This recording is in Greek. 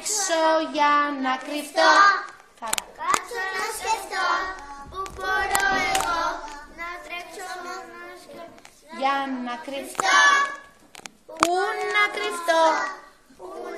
τρέξω για να κρυφτώ. Κάτσω να σκεφτώ που μπορώ εγώ να τρέξω μόνος για να κρυφτώ. Πού να κρυφτώ.